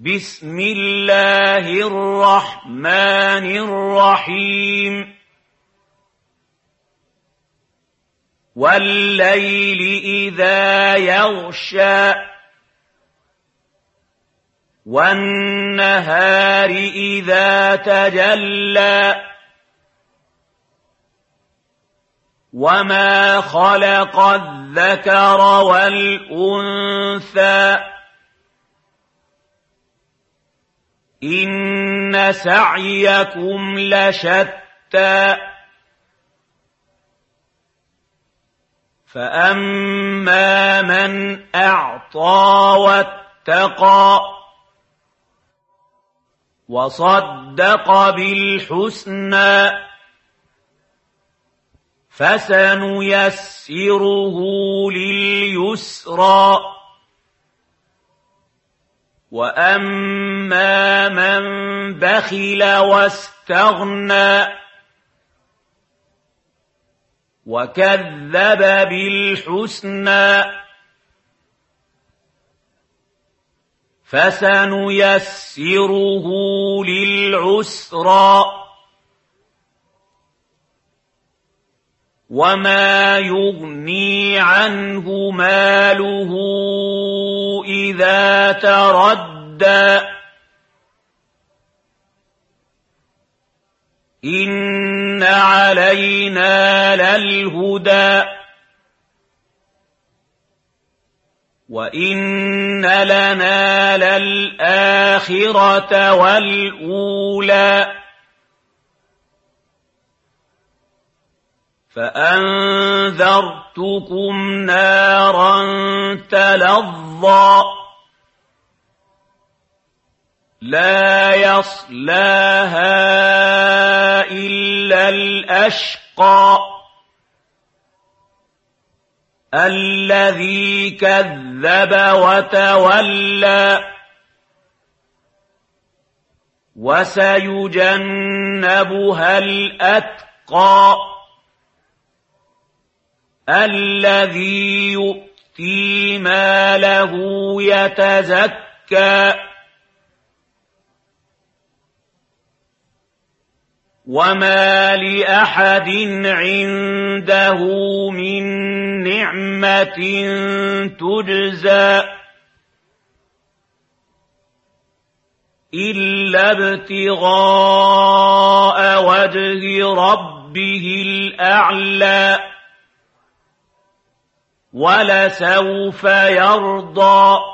بسم الله الرحمن الرحيم والليل إذا يغشى والنهار إذا تجلى وما خلق الذكر والأنثى إن سعيكم لشتى فأما من أعطى واتقى وصدق بالحسنى فسنيسره لليسرى وأما من بخل واستغنى وكذب بالحسنى فسنيسره للعسرى وما يغني عنه ماله إذا تردى إن علينا للهدى وإن لنا للآخرة والأولى فأنذرتكم نارا تلظى لا يصلاها إلا الأشقى الذي كذب وتولى وسيجنبها الأتقى الذي يؤتي ماله يتزكى وما لأحد عنده من نعمة تجزى إلا ابتغاء وجه ربه الأعلى ولسوف يرضى